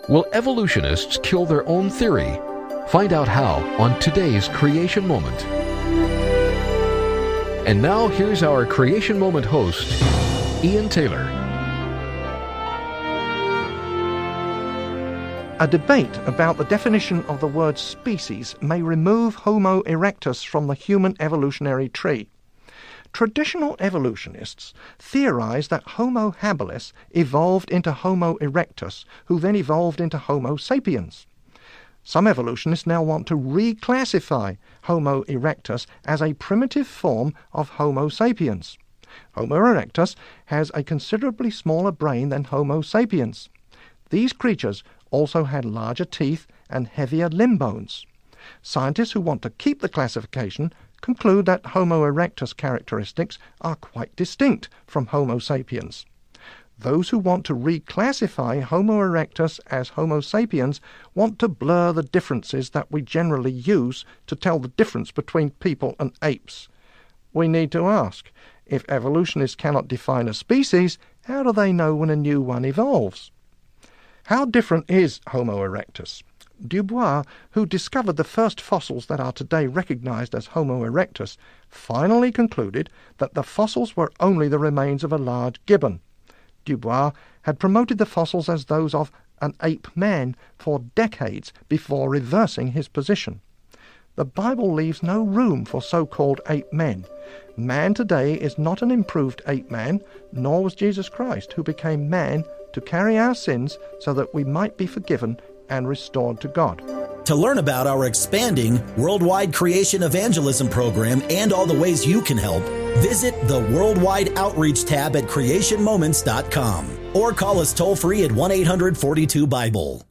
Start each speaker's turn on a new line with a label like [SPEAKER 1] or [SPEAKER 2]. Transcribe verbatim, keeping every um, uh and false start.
[SPEAKER 1] Will evolutionists kill their own theory? Find out how on today's Creation Moment. And now here's our Creation Moment host, Ian Taylor.
[SPEAKER 2] A debate about the definition of the word species may remove Homo erectus from the human evolutionary tree. Traditional evolutionists theorize that Homo habilis evolved into Homo erectus, who then evolved into Homo sapiens. Some evolutionists now want to reclassify Homo erectus as a primitive form of Homo sapiens. Homo erectus has a considerably smaller brain than Homo sapiens. These creatures also had larger teeth and heavier limb bones. Scientists who want to keep the classification conclude that Homo erectus characteristics are quite distinct from Homo sapiens. Those who want to reclassify Homo erectus as Homo sapiens want to blur the differences that we generally use to tell the difference between people and apes. We need to ask, if evolutionists cannot define a species, how do they know when a new one evolves? How different is Homo erectus? Dubois, who discovered the first fossils that are today recognized as Homo erectus, finally concluded that the fossils were only the remains of a large gibbon. Dubois had promoted the fossils as those of an ape man for decades before reversing his position. The Bible leaves no room for so-called ape men. Man today is not an improved ape man, nor was Jesus Christ, who became man to carry our sins so that we might be forgiven and restored to God.
[SPEAKER 3] To learn about our expanding worldwide creation evangelism program and all the ways you can help, visit the Worldwide Outreach tab at creation moments dot com or call us toll free at one eight hundred forty-two Bible.